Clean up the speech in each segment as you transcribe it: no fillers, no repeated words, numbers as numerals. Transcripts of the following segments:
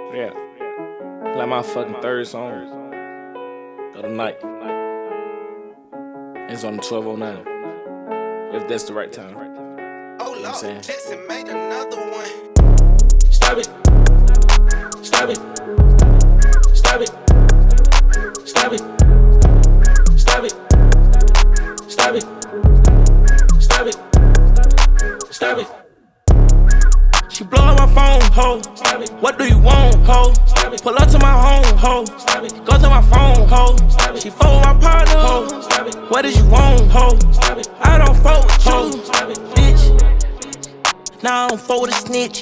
Yeah. Like my fucking third song of the night. It's on the 12:09. If that's the right time. Oh, You know what I'm saying? Jackson made another one. Stop it. Stop it. Stop it. Stop it. Stop it. Stop it. Stop it. Stop it. She blow up my phone, ho. What do you want, ho? Pull up to my home, ho. Go to my phone, ho. She fuck with my partner, ho. What did you want, ho? I don't fuck with you, bitch. Now I don't fuck with a snitch,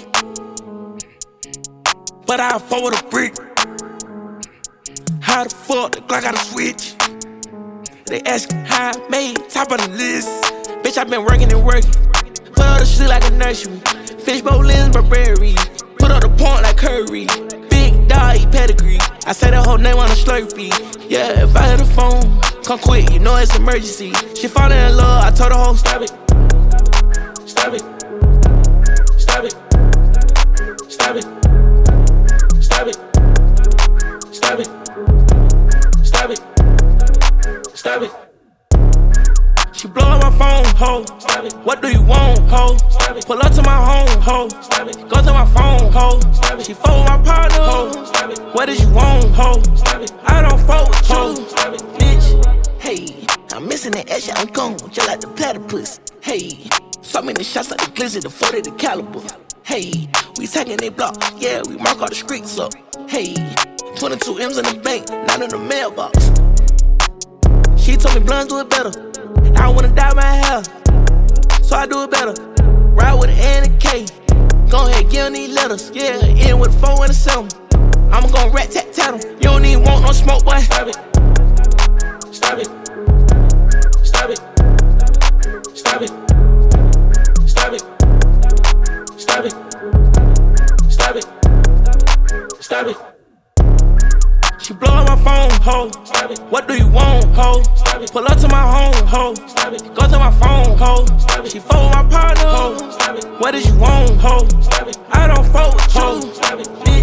but I fuck with a brick. How the fuck the Glock got a switch? They ask how I made top of the list. Bitch, I been working and working. Put all the shit like a nursery. Fishbowl lens, Burberry. Put up the point like Curry. Big dog, eat pedigree. I say that whole name on a Slurpee. Yeah, if I hit the phone, come quick, you know it's emergency. She falling in love, I told her whole stop it. Stop it. Stop it. Stop it. Stop it. Stop it. Stop it. Stop it. She blow up my phone, ho. What do you want, ho? Pull up to my home, ho. Go to my phone, ho. She fuck with my partner, ho. What did you want, ho? I don't fuck with you, bitch. Hey, I'm missing that action, I'm gone, just like the platypus. Hey, so many shots like the glizzy, the 40, the caliber. Hey, we taking they block, yeah, we mark all the streets up. Hey, 22 M's in the bank, not in the mailbox. She told me blunts do it better. I wanna dye my hair, so I do it better. Ride with an N and a K. Go ahead, give them these letters. Yeah, in with a 4 and a 7. I'ma gon' rat tat tat them. You don't even want no smoke, boy. Stop it. Stop it. Stop it. Stop it. Stop it. Stop it. Stop it. Stop it. She blow up my phone, ho. What do you want, ho? Pull up to my home, ho. Go to my phone, ho. She fuck with my partner, ho. What did you want, ho? I don't fuck with you, bitch.